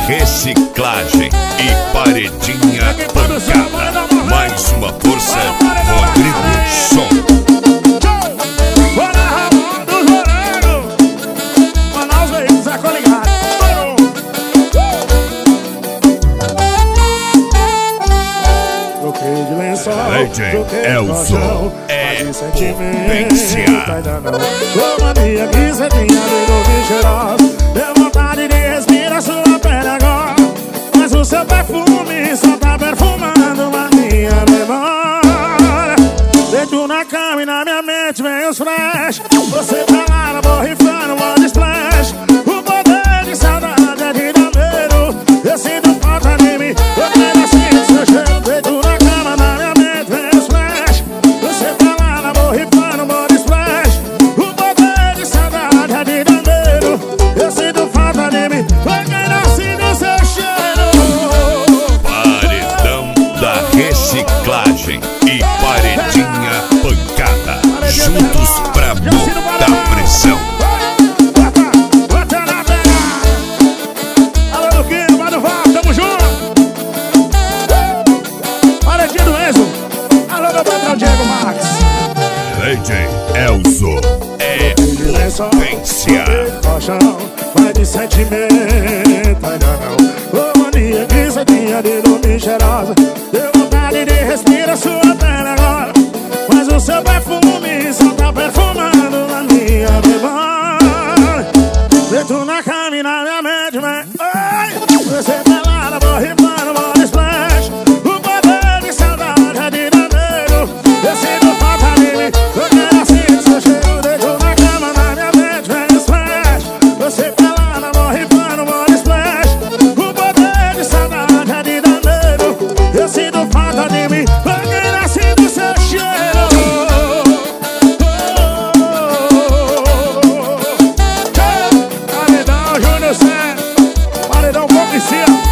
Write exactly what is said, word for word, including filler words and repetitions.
reciclagem e paredinha pancada. Mais uma força, Rodrigo Som. D J Elzo é potência. Ô mania que cê tinha dedo bem cheiroso, deu vontade de respirar sua pele agora. Mas o seu perfume só tá perfumando a minha memória. Deito na cama e na minha mente vem os flash. Você tá lá na borrifando, body splash. O poder de saudade é de dar medo. Eu sinto falta de mim, eu quero assim seu cheiro. Deito na cama, na minha mente vem os flash. Você tá lá na borrifando, body splash. O poder de saudade é de dar medo. Eu sinto falta de mim, eu quero assim seu cheiro. Paredão da reciclagem e paredinha pancada. Juntos pra botar pressão. Alô, Luquinho, vai do Val, tamo junto. Paredinha do Enzo. Alô, meu patrão Diego Max. D J Elzo é potência. Vai de sentimento, ainda não. Ô mania que cê tinha de dormir cheirosa, deu vontade de respirar sua pele agora. Mas o seu perfume só tá perfumando a minha memória. Deito na cama e na minha mente, vem. Ai, você tá lá na borrifando, body splash. O poder de saudade é de dar medo. Eu sinto falta de mim, eu quero assim seu cheiro. Deito na cama, na minha mente, vem os flash. Você tá lá na borrifando, body splash. O poder de saudade é de dar medo. Eu sinto falta de mim, eu quero assim seu cheiro. Paredão Júnior Cé, paredão Policia.